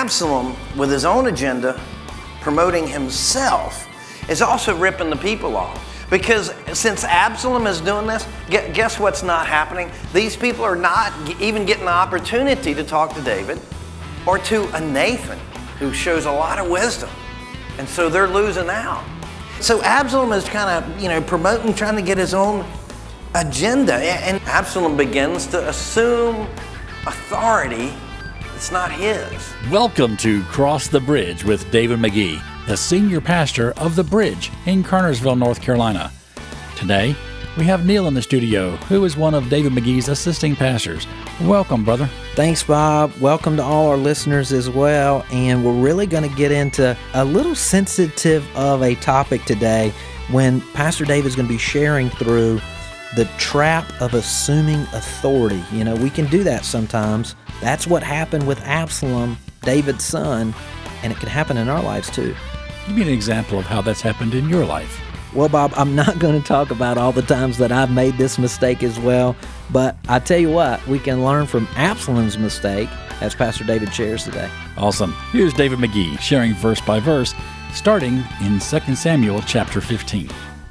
Absalom, with his own agenda, promoting himself, is also ripping the people off. Because since Absalom is doing this, guess what's not happening? These people are not even getting the opportunity to talk to David or to a Nathan, who shows a lot of wisdom. And so they're losing out. So Absalom is kind of, promoting, trying to get his own agenda. And Absalom begins to assume authority that's not his. Welcome to Cross the Bridge with David McGee, the senior pastor of The Bridge in Kernersville, North Carolina. Today, we have Neil in the studio, who is one of David McGee's assisting pastors. Welcome, brother. Thanks, Bob. Welcome to all our listeners as well. And we're really going to get into a little sensitive of a topic today when Pastor David's going to be sharing through the trap of assuming authority. We can do that sometimes. That's what happened with Absalom, David's son, and it can happen in our lives too. Give me an example of how that's happened in your life. Well, Bob, I'm not going to talk about all the times that I've made this mistake as well, but I tell you what, we can learn from Absalom's mistake, as Pastor David shares today. Awesome. Here's David McGee sharing verse by verse, starting in 2 Samuel chapter 15.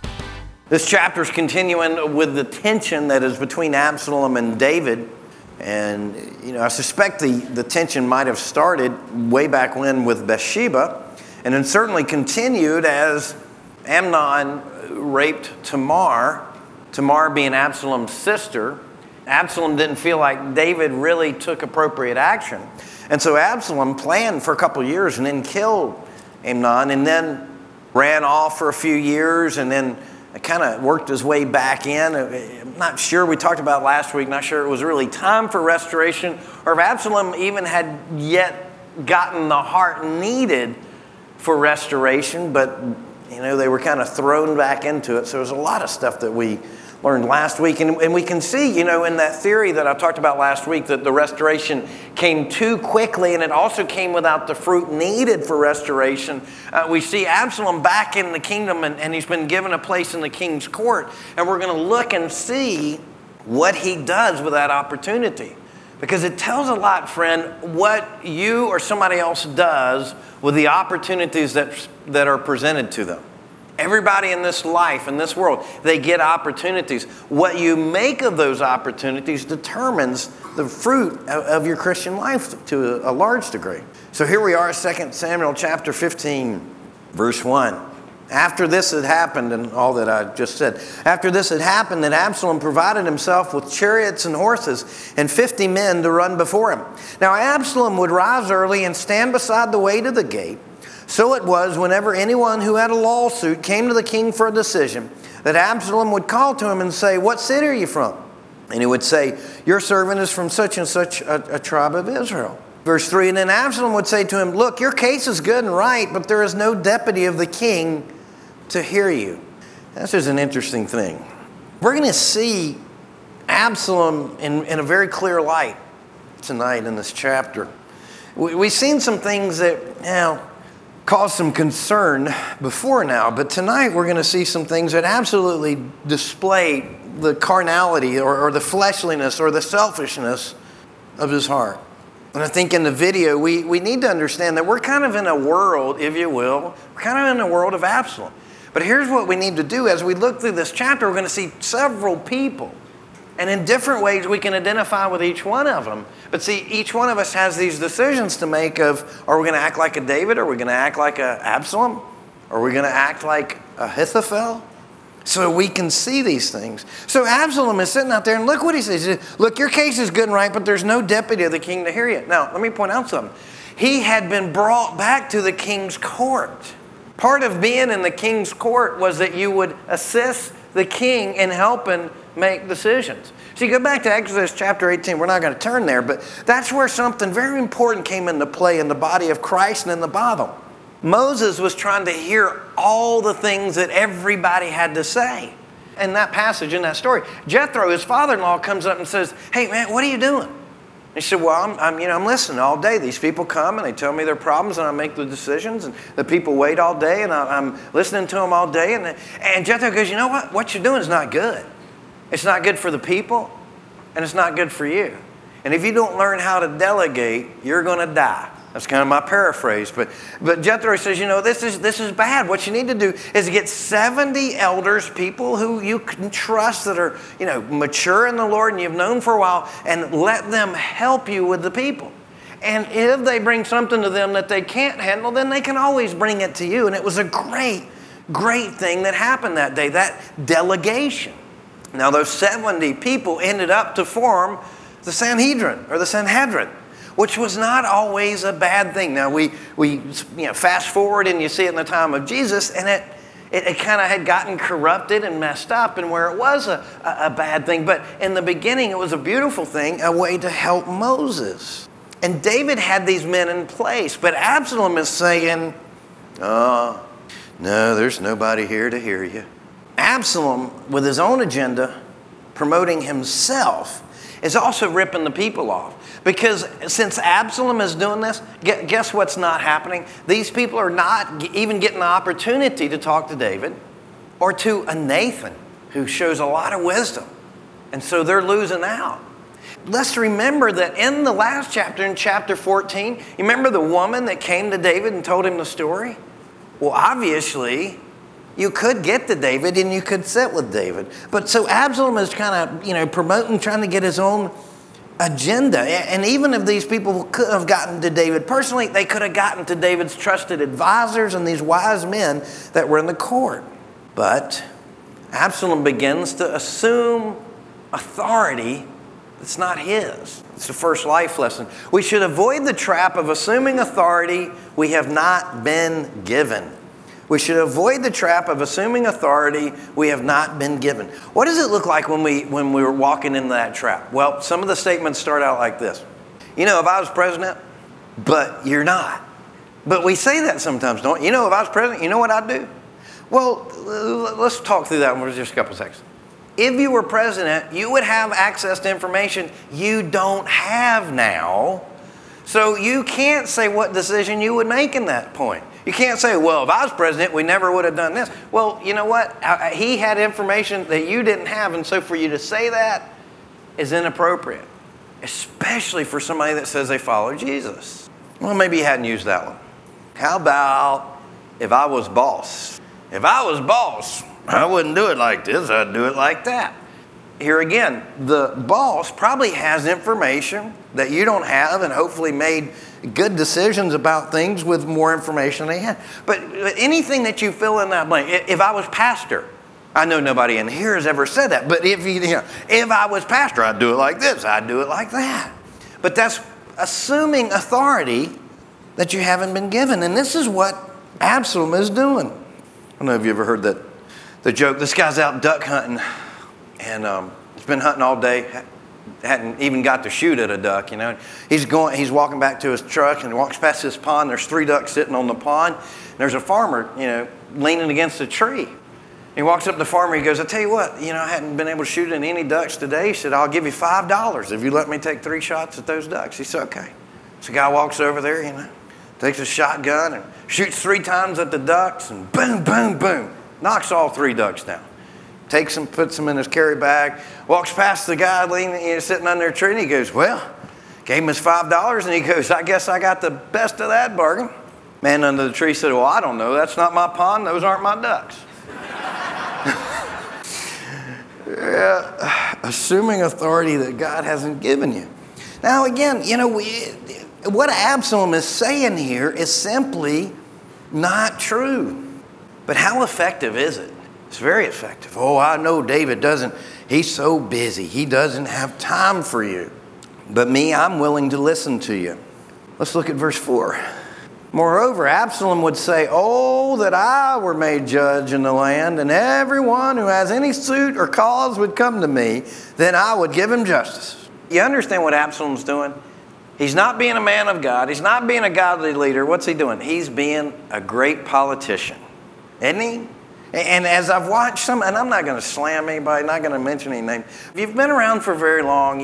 This chapter is continuing with the tension that is between Absalom and David. And, I suspect the tension might have started way back when with Bathsheba, and then certainly continued as Amnon raped Tamar, Tamar being Absalom's sister. Absalom didn't feel like David really took appropriate action. And so Absalom planned for a couple years and then killed Amnon, and then ran off for a few years, and then kind of worked his way back in. I'm not sure, we talked about last week, not sure it was really time for restoration, or if Absalom even had yet gotten the heart needed for restoration, but they were kind of thrown back into it. So there's a lot of stuff that we learned last week. And we can see, in that theory that I talked about last week, that the restoration came too quickly and it also came without the fruit needed for restoration. We see Absalom back in the kingdom and he's been given a place in the king's court. And we're going to look and see what he does with that opportunity. Because it tells a lot, friend, what you or somebody else does with the opportunities that are presented to them. Everybody in this life, in this world, they get opportunities. What you make of those opportunities determines the fruit of your Christian life to a large degree. So here we are, 2 Samuel chapter 15, verse 1. After this had happened, and all that I just said, after this had happened, that Absalom provided himself with chariots and horses and 50 men to run before him. Now Absalom would rise early and stand beside the way to the gate. So it was, whenever anyone who had a lawsuit came to the king for a decision, that Absalom would call to him and say, "What city are you from?" And he would say, "Your servant is from such and such a tribe of Israel." Verse 3, and then Absalom would say to him, "Look, your case is good and right, but there is no deputy of the king to hear you." This is an interesting thing. We're going to see Absalom in a very clear light tonight in this chapter. We've seen some things that, caused some concern before now, but tonight we're going to see some things that absolutely display the carnality or the fleshliness or the selfishness of his heart. And I think in the video, we need to understand that we're kind of in a world, if you will, we're kind of in a world of Absalom. But here's what we need to do. As we look through this chapter, we're going to see several people. And in different ways, we can identify with each one of them. But see, each one of us has these decisions to make of, are we going to act like a David? Are we going to act like a Absalom? Are we going to act like Ahithophel? So we can see these things. So Absalom is sitting out there, and look what he says. He says, "Look, your case is good and right, but there's no deputy of the king to hear you." Now, let me point out something. He had been brought back to the king's court. Part of being in the king's court was that you would assist the king in helping make decisions. See, go back to Exodus chapter 18. We're not going to turn there, but that's where something very important came into play in the body of Christ and in the Bible. Moses was trying to hear all the things that everybody had to say. In that passage, in that story, Jethro, his father-in-law, comes up and says, "Hey, man, what are you doing?" He said, "Well, I'm listening all day. These people come and they tell me their problems and I make the decisions, and the people wait all day and I'm listening to them all day." And Jethro goes, "You know what? What you're doing is not good. It's not good for the people and it's not good for you. And if you don't learn how to delegate, you're going to die." That's kind of my paraphrase. But Jethro says, this is bad. What you need to do is get 70 elders, people who you can trust that are, mature in the Lord and you've known for a while, and let them help you with the people. And if they bring something to them that they can't handle, then they can always bring it to you. And it was a great, great thing that happened that day, that delegation. Now, those 70 people ended up to form the Sanhedrin, or the Sanhedrin, which was not always a bad thing. Now, we fast forward and you see it in the time of Jesus, and it kind of had gotten corrupted and messed up, and where it was a bad thing. But in the beginning, it was a beautiful thing, a way to help Moses. And David had these men in place, but Absalom is saying, oh, no, there's nobody here to hear you. Absalom, with his own agenda, promoting himself, is also ripping the people off. Because since Absalom is doing this, guess what's not happening? These people are not even getting the opportunity to talk to David or to a Nathan who shows a lot of wisdom. And so they're losing out. Let's remember that in the last chapter, in chapter 14, you remember the woman that came to David and told him the story? Well, obviously, you could get to David and you could sit with David. But so Absalom is kind of, promoting, trying to get his own agenda. And even if these people could have gotten to David personally, they could have gotten to David's trusted advisors and these wise men that were in the court. But Absalom begins to assume authority that's not his. It's the first life lesson. We should avoid the trap of assuming authority we have not been given. We should avoid the trap of assuming authority we have not been given. What does it look like when we were walking into that trap? Well, some of the statements start out like this. If I was president, but you're not. But we say that sometimes, don't we? If I was president, you know what I'd do? Well, let's talk through that for just a couple seconds. If you were president, you would have access to information you don't have now. So you can't say what decision you would make in that point. You can't say, well, if I was president, we never would have done this. Well, you know what? He had information that you didn't have, and so for you to say that is inappropriate, especially for somebody that says they follow Jesus. Well, maybe you hadn't used that one. How about if I was boss? If I was boss, I wouldn't do it like this. I'd do it like that. Here again, the boss probably has information that you don't have and hopefully made good decisions about things with more information they had. But anything that you fill in that blank, if I was pastor, I know nobody in here has ever said that, but if I was pastor, I'd do it like this, I'd do it like that. But that's assuming authority that you haven't been given. And this is what Absalom is doing. I don't know if you ever heard the joke, this guy's out duck hunting and he's been hunting all day, hadn't even got to shoot at a duck, He's walking back to his truck and he walks past this pond. There's 3 ducks sitting on the pond. And there's a farmer, leaning against a tree. He walks up to the farmer. He goes, I tell you what, I hadn't been able to shoot at any ducks today. He said, I'll give you $5 if you let me take 3 shots at those ducks. He said, okay. So the guy walks over there, takes a shotgun and shoots 3 times at the ducks and boom, boom, boom. Knocks all 3 ducks down. Takes them, puts them in his carry bag, walks past the guy leaning, sitting under a tree, and he goes, well, gave him his $5, and he goes, I guess I got the best of that bargain. Man under the tree said, well, I don't know. That's not my pond. Those aren't my ducks. Yeah, assuming authority that God hasn't given you. Now, again, what Absalom is saying here is simply not true. But how effective is it? It's very effective. Oh, I know David he's so busy. He doesn't have time for you. But me, I'm willing to listen to you. Let's look at verse 4. Moreover, Absalom would say, oh, that I were made judge in the land, and everyone who has any suit or cause would come to me, then I would give him justice. You understand what Absalom's doing? He's not being a man of God. He's not being a godly leader. What's he doing? He's being a great politician. Isn't he? And as I've watched some, and I'm not going to slam anybody, not going to mention any name. If you've been around for very long,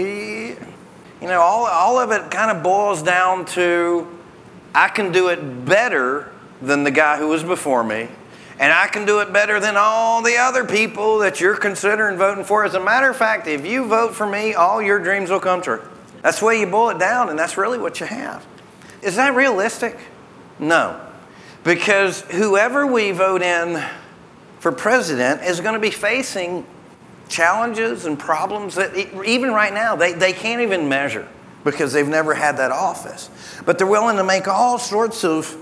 all of it kind of boils down to, I can do it better than the guy who was before me, and I can do it better than all the other people that you're considering voting for. As a matter of fact, if you vote for me, all your dreams will come true. That's the way you boil it down, and that's really what you have. Is that realistic? No. Because whoever we vote in for president is going to be facing challenges and problems that even right now they can't even measure because they've never had that office. But they're willing to make all sorts of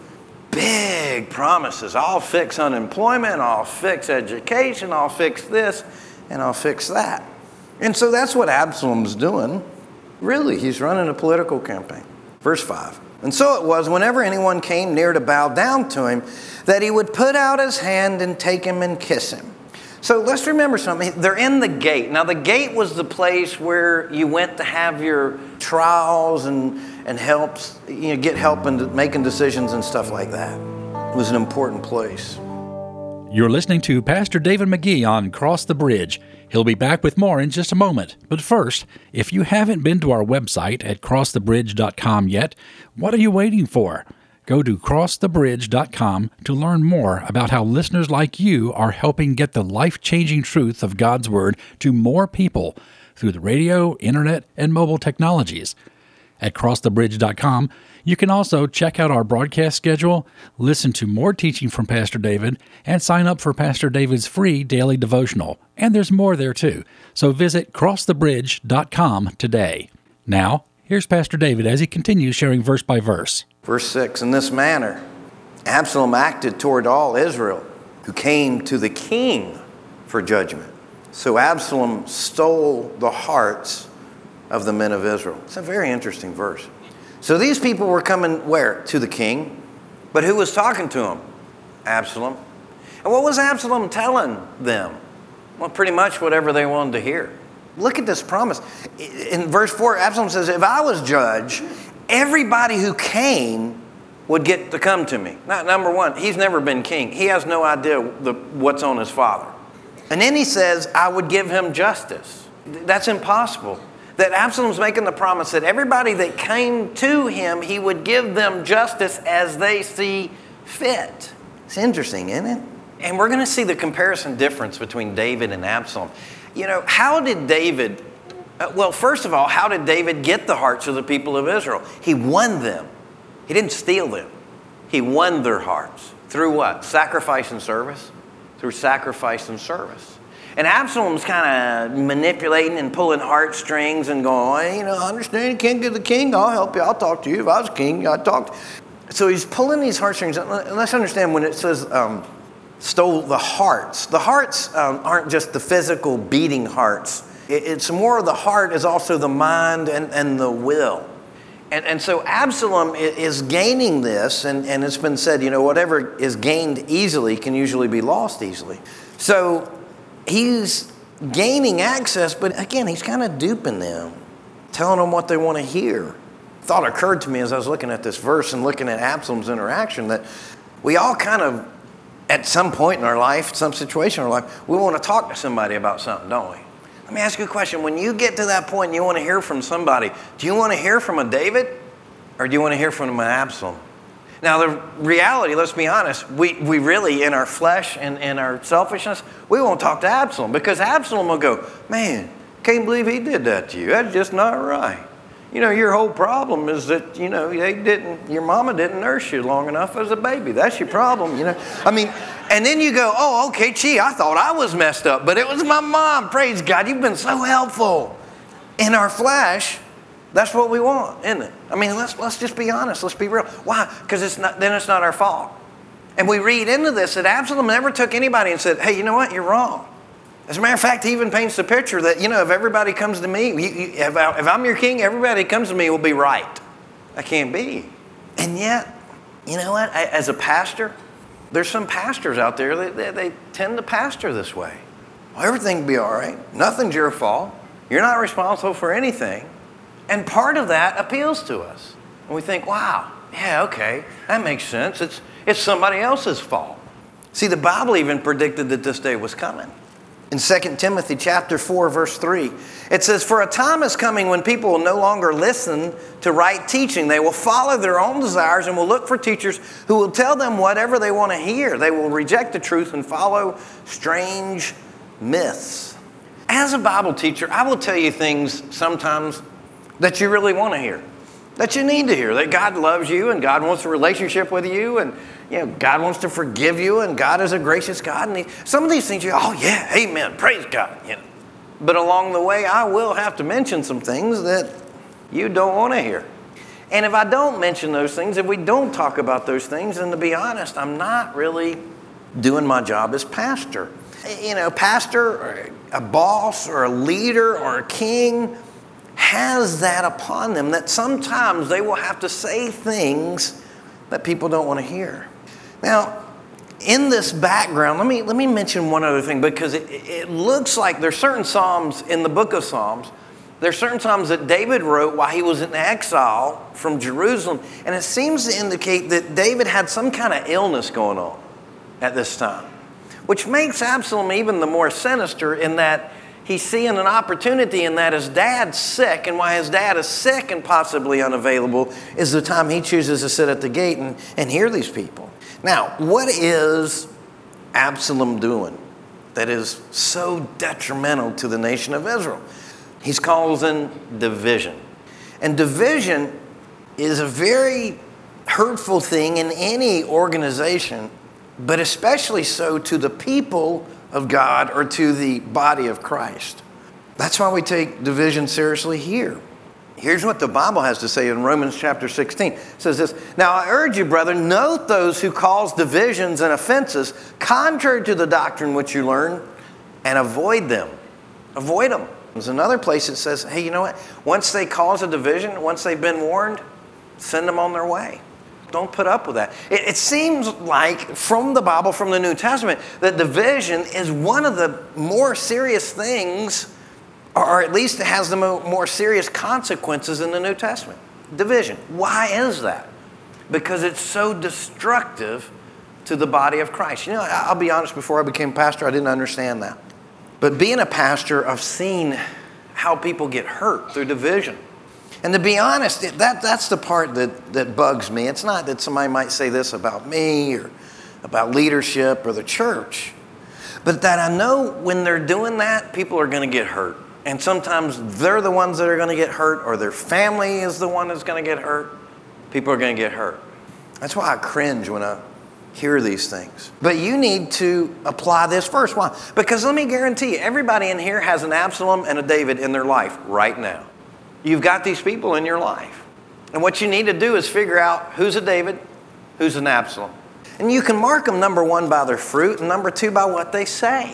big promises. I'll fix unemployment, I'll fix education, I'll fix this, and I'll fix that. And so that's what Absalom's doing. Really, he's running a political campaign. Verse 5. And so it was, whenever anyone came near to bow down to him, that he would put out his hand and take him and kiss him. So let's remember something. They're in the gate. Now, the gate was the place where you went to have your trials and helps, get help in making decisions and stuff like that. It was an important place. You're listening to Pastor David McGee on Cross the Bridge. He'll be back with more in just a moment. But first, if you haven't been to our website at crossthebridge.com yet, what are you waiting for? Go to crossthebridge.com to learn more about how listeners like you are helping get the life-changing truth of God's Word to more people through the radio, internet, and mobile technologies. At crossthebridge.com, you can also check out our broadcast schedule, listen to more teaching from Pastor David, and sign up for Pastor David's free daily devotional. And there's more there too. So visit crossthebridge.com today. Now, here's Pastor David as he continues sharing verse by verse. Verse 6, in this manner, Absalom acted toward all Israel who came to the king for judgment. So Absalom stole the hearts of the men of Israel. It's a very interesting verse. So these people were coming where? To the king. But who was talking to him? Absalom. And what was Absalom telling them? Well, pretty much whatever they wanted to hear. Look at this promise. In verse 4, Absalom says, if I was judge, everybody who came would get to come to me. Now, number one, he's never been king. He has no idea what's on his father. And then he says, I would give him justice. That's impossible. That Absalom's making the promise that everybody that came to him, he would give them justice as they see fit. It's interesting, isn't it? And we're going to see the comparison difference between David and Absalom. How did David, first of all, how did David get the hearts of the people of Israel? He won them. He didn't steal them. He won their hearts. Through what? Sacrifice and service? Through sacrifice and service. And Absalom's kind of manipulating and pulling heartstrings and going, I understand you can't get the king. I'll help you. I'll talk to you. If I was king, I'd talk. So he's pulling these heartstrings. Let's understand when it says stole the hearts aren't just the physical beating hearts. It's more of the heart is also the mind and the will. And so Absalom is gaining this, and it's been said, whatever is gained easily can usually be lost easily. So he's gaining access, but again, he's kind of duping them, telling them what they want to hear. Thought occurred to me as I was looking at this verse and looking at Absalom's interaction that we all kind of, at some point in our life, some situation in our life, we want to talk to somebody about something, don't we? Let me ask you a question. When you get to that point and you want to hear from somebody, do you want to hear from a David or do you want to hear from an Absalom? Now, the reality, let's be honest, we really, in our flesh and in our selfishness, we won't talk to Absalom because Absalom will go, man, can't believe he did that to you. That's just not right. Your whole problem is that, your mama didn't nurse you long enough as a baby. That's your problem, and then you go, oh, okay, gee, I thought I was messed up, but it was my mom. Praise God, you've been so helpful. In our flesh, that's what we want, isn't it? Let's just be honest. Let's be real. Why? Because it's not our fault. And we read into this that Absalom never took anybody and said, hey, you know what? You're wrong. As a matter of fact, he even paints the picture that, if everybody comes to me, if I'm your king, everybody that comes to me will be right. That can't be. And yet, you know what? As a pastor, there's some pastors out there that they tend to pastor this way. Well, everything will be all right. Nothing's your fault. You're not responsible for anything. And part of that appeals to us. And we think, wow, yeah, okay, that makes sense. It's somebody else's fault. See, the Bible even predicted that this day was coming. In 2 Timothy chapter 4, verse 3, it says, for a time is coming when people will no longer listen to right teaching. They will follow their own desires and will look for teachers who will tell them whatever they want to hear. They will reject the truth and follow strange myths. As a Bible teacher, I will tell you things sometimes that you really want to hear. that you need to hear, that God loves you and God wants a relationship with you, and God wants to forgive you, and God is a gracious God. And some of these things oh yeah, amen, praise God. But along the way, I will have to mention some things that you don't want to hear. And if I don't mention those things, if we don't talk about those things, then to be honest, I'm not really doing my job as pastor. Pastor or a boss or a leader or a king has that upon them, that sometimes they will have to say things that people don't want to hear. Now, in this background, let me mention one other thing, because it looks like there's certain Psalms in the book of Psalms. There's certain Psalms that David wrote while he was in exile from Jerusalem, and it seems to indicate that David had some kind of illness going on at this time, which makes Absalom even the more sinister in that he's seeing an opportunity in that his dad's sick, and while his dad is sick and possibly unavailable is the time he chooses to sit at the gate and hear these people. Now, what is Absalom doing that is so detrimental to the nation of Israel? He's causing division. And division is a very hurtful thing in any organization, but especially so to the people of God or to the body of Christ. That's why we take division seriously here. Here's what the Bible has to say in Romans chapter 16. It says this, "Now I urge you, brethren, note those who cause divisions and offenses contrary to the doctrine which you learn, and avoid them." Avoid them. There's another place that says, hey, you know what? Once they cause a division, once they've been warned, send them on their way. Don't put up with that. It seems like from the Bible, from the New Testament, that division is one of the more serious things, or at least it has the more serious consequences in the New Testament. Division. Why is that? Because it's so destructive to the body of Christ. I'll be honest, before I became pastor, I didn't understand that. But being a pastor, I've seen how people get hurt through division. And to be honest, that's the part that bugs me. It's not that somebody might say this about me or about leadership or the church, but that I know when they're doing that, people are going to get hurt. And sometimes they're the ones that are going to get hurt, or their family is the one that's going to get hurt. People are going to get hurt. That's why I cringe when I hear these things. But you need to apply this first. Why? Because let me guarantee you, everybody in here has an Absalom and a David in their life right now. You've got these people in your life. And what you need to do is figure out who's a David, who's an Absalom. And you can mark them, number one, by their fruit, and number two, by what they say.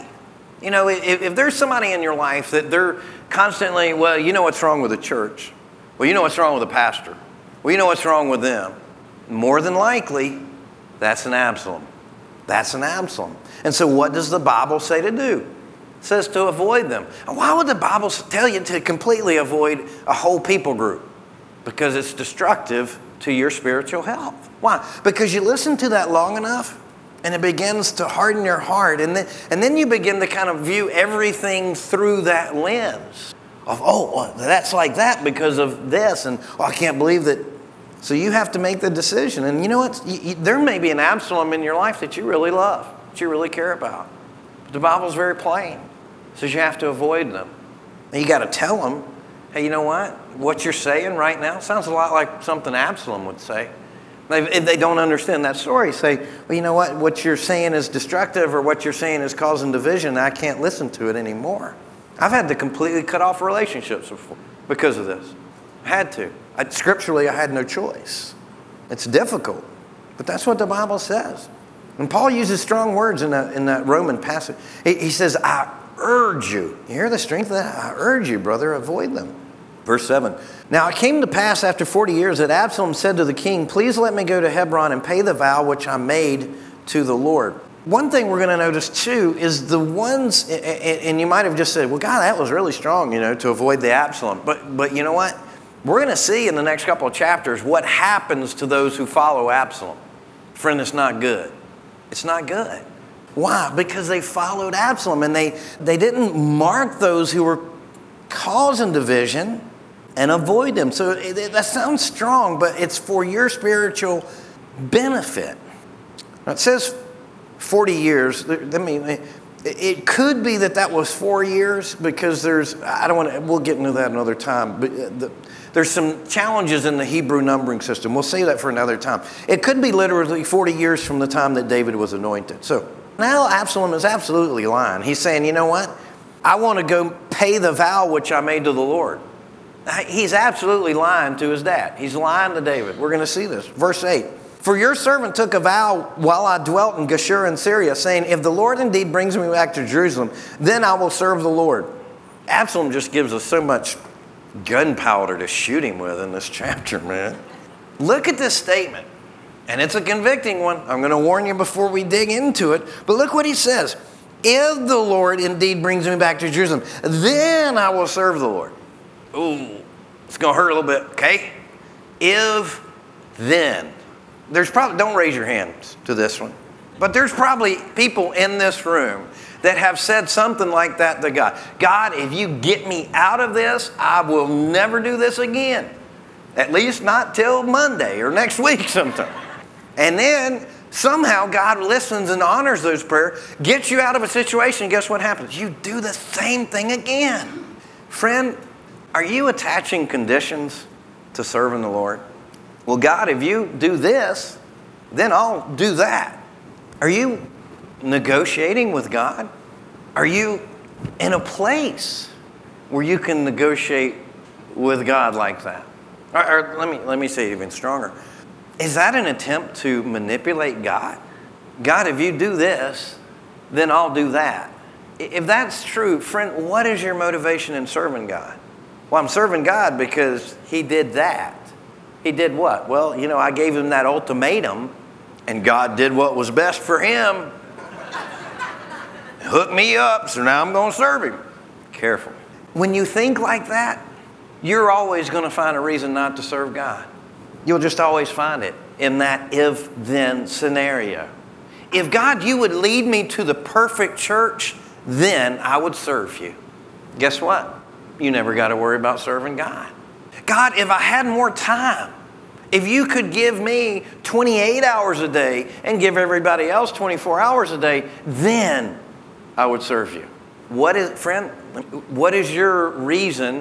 If there's somebody in your life that they're constantly, well, you know what's wrong with the church. Well, you know what's wrong with the pastor. Well, you know what's wrong with them. More than likely, that's an Absalom. That's an Absalom. And so what does the Bible say to do? It says to avoid them. And why would the Bible tell you to completely avoid a whole people group? Because it's destructive to your spiritual health. Why? Because you listen to that long enough and it begins to harden your heart. And then you begin to kind of view everything through that lens of, well, that's like that because of this. And I can't believe that. So you have to make the decision. And you know what? There may be an Absalom in your life that you really love, that you really care about. But the Bible's very plain. It says you have to avoid them. And you got to tell them, hey, you know what? What you're saying right now sounds a lot like something Absalom would say. If they don't understand that story, say, well, you know what? What you're saying is destructive, or what you're saying is causing division. I can't listen to it anymore. I've had to completely cut off relationships before because of this. I had to. Scripturally, I had no choice. It's difficult, but that's what the Bible says. And Paul uses strong words in that Roman passage. He says, I urge you. You hear the strength of that? I urge you, brother, avoid them. Verse 7. Now it came to pass after 40 years that Absalom said to the king, please let me go to Hebron and pay the vow which I made to the Lord. One thing we're going to notice too is the ones, and you might have just said, well, God, that was really strong, to avoid the Absalom. But you know what? We're going to see in the next couple of chapters what happens to those who follow Absalom. Friend, it's not good. It's not good. Why? Because they followed Absalom, and they didn't mark those who were causing division and avoid them. So that sounds strong, but it's for your spiritual benefit. Now it says 40 years. It could be that was 4 years, because we'll get into that another time, but there's some challenges in the Hebrew numbering system. We'll save that for another time. It could be literally 40 years from the time that David was anointed. So now Absalom is absolutely lying. He's saying, you know what? I want to go pay the vow which I made to the Lord. He's absolutely lying to his dad. He's lying to David. We're going to see this. Verse 8. For your servant took a vow while I dwelt in Geshur in Syria, saying, if the Lord indeed brings me back to Jerusalem, then I will serve the Lord. Absalom just gives us so much gunpowder to shoot him with in this chapter, man. Look at this statement. And it's a convicting one. I'm going to warn you before we dig into it. But look what he says. If the Lord indeed brings me back to Jerusalem, then I will serve the Lord. Ooh, it's going to hurt a little bit, okay? If then. There's probably, don't raise your hands to this one, but there's probably people in this room that have said something like that to God. God, if you get me out of this, I will never do this again. At least not till Monday or next week sometime. And then somehow God listens and honors those prayers, gets you out of a situation, guess what happens? You do the same thing again. Friend, are you attaching conditions to serving the Lord? Well, God, if you do this, then I'll do that. Are you negotiating with God? Are you in a place where you can negotiate with God like that? Or let me say it even stronger. Is that an attempt to manipulate God? God, if you do this, then I'll do that. If that's true, friend, what is your motivation in serving God? Well, I'm serving God because He did that. He did what? Well, I gave Him that ultimatum, and God did what was best for Him. Hooked me up, so now I'm going to serve Him. Careful. When you think like that, you're always going to find a reason not to serve God. You'll just always find it in that if-then scenario. If God, you would lead me to the perfect church, then I would serve you. Guess what? You never got to worry about serving God. God, if I had more time, if you could give me 28 hours a day and give everybody else 24 hours a day, then I would serve you. What is your reason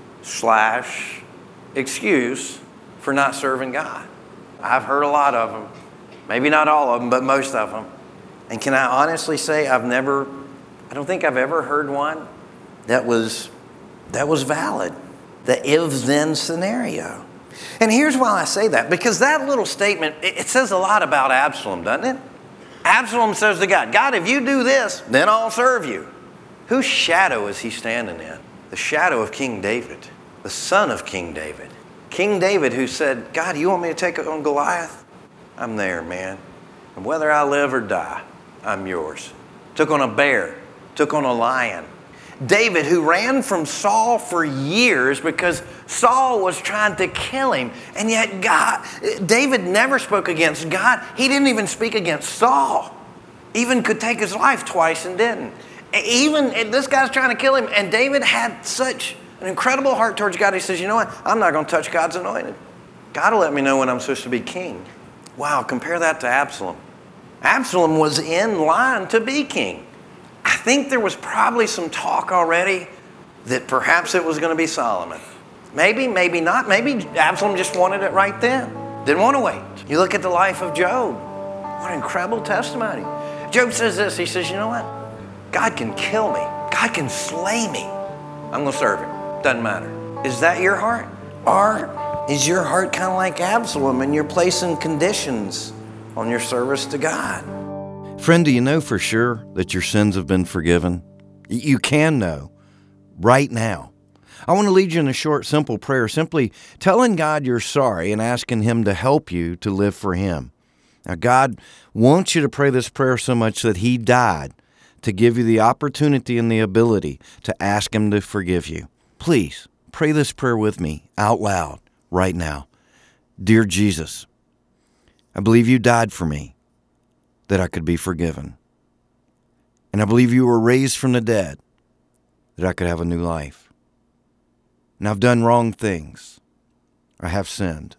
/ excuse for not serving God? I've heard a lot of them. Maybe not all of them, but most of them. And can I honestly say I don't think I've ever heard one that was valid. The if-then scenario. And here's why I say that. Because that little statement, it says a lot about Absalom, doesn't it? Absalom says to God, God, if you do this, then I'll serve you. Whose shadow is he standing in? The shadow of King David, the son of King David. King David who said, God, you want me to take on Goliath? I'm there, man. And whether I live or die, I'm yours. Took on a bear, took on a lion. David, who ran from Saul for years because Saul was trying to kill him. And yet David never spoke against God. He didn't even speak against Saul. Even could take his life twice and didn't. Even this guy's trying to kill him. And David had such an incredible heart towards God. He says, you know what? I'm not going to touch God's anointed. God will let me know when I'm supposed to be king. Wow, compare that to Absalom. Absalom was in line to be king. I think there was probably some talk already that perhaps it was going to be Solomon. Maybe, maybe not. Maybe Absalom just wanted it right then. Didn't want to wait. You look at the life of Job. What an incredible testimony. Job says this. He says, you know what? God can kill me. God can slay me. I'm going to serve Him. Doesn't matter. Is that your heart? Or is your heart kind of like Absalom and you're placing conditions on your service to God? Friend, do you know for sure that your sins have been forgiven? You can know right now. I want to lead you in a short, simple prayer, simply telling God you're sorry and asking Him to help you to live for Him. Now, God wants you to pray this prayer so much that He died to give you the opportunity and the ability to ask Him to forgive you. Please pray this prayer with me out loud right now. Dear Jesus, I believe You died for me, that I could be forgiven. And I believe You were raised from the dead, that I could have a new life. And I've done wrong things. I have sinned.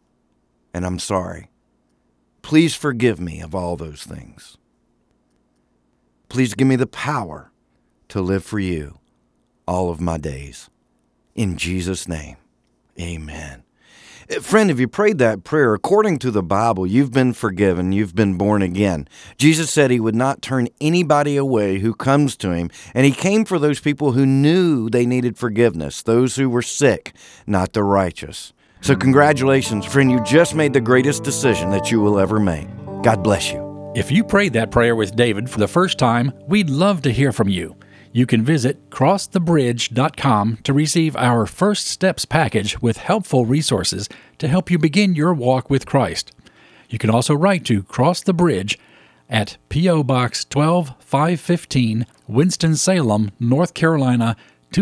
And I'm sorry. Please forgive me of all those things. Please give me the power to live for you all of my days. In Jesus' name, amen. Friend, if you prayed that prayer, according to the Bible, you've been forgiven, you've been born again. Jesus said he would not turn anybody away who comes to him, and he came for those people who knew they needed forgiveness, those who were sick, not the righteous. So congratulations, friend, you just made the greatest decision that you will ever make. God bless you. If you prayed that prayer with David for the first time, we'd love to hear from you. You can visit crossthebridge.com to receive our First Steps package with helpful resources to help you begin your walk with Christ. You can also write to Cross the Bridge at P.O. Box 12515, Winston-Salem, North Carolina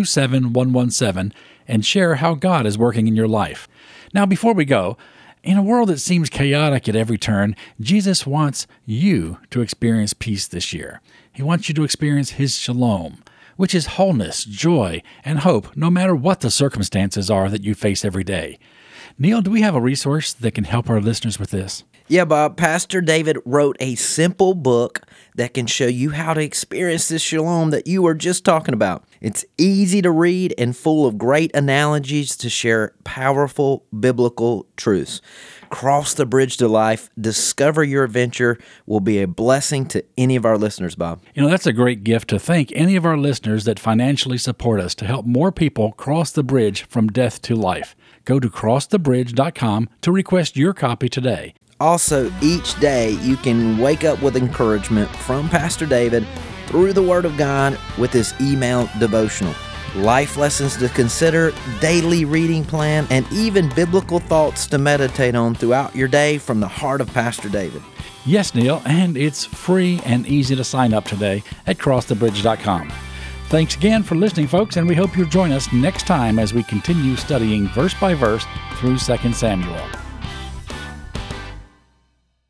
27117, and share how God is working in your life. Now, before we go, in a world that seems chaotic at every turn, Jesus wants you to experience peace this year. He wants you to experience His shalom, which is wholeness, joy, and hope, no matter what the circumstances are that you face every day. Neil, do we have a resource that can help our listeners with this? Yeah, Bob. Pastor David wrote a simple book that can show you how to experience this shalom that you were just talking about. It's easy to read and full of great analogies to share powerful biblical truths. Cross the Bridge to Life. Discover your adventure will be a blessing to any of our listeners, Bob. You know, that's a great gift to thank any of our listeners that financially support us to help more people cross the bridge from death to life. Go to crossthebridge.com to request your copy today. Also, each day you can wake up with encouragement from Pastor David through the Word of God with his email devotional. Life lessons to consider, daily reading plan, and even biblical thoughts to meditate on throughout your day from the heart of Pastor David. Yes, Neil, and it's free and easy to sign up today at crossthebridge.com. Thanks again for listening, folks, and we hope you'll join us next time as we continue studying verse by verse through 2 Samuel.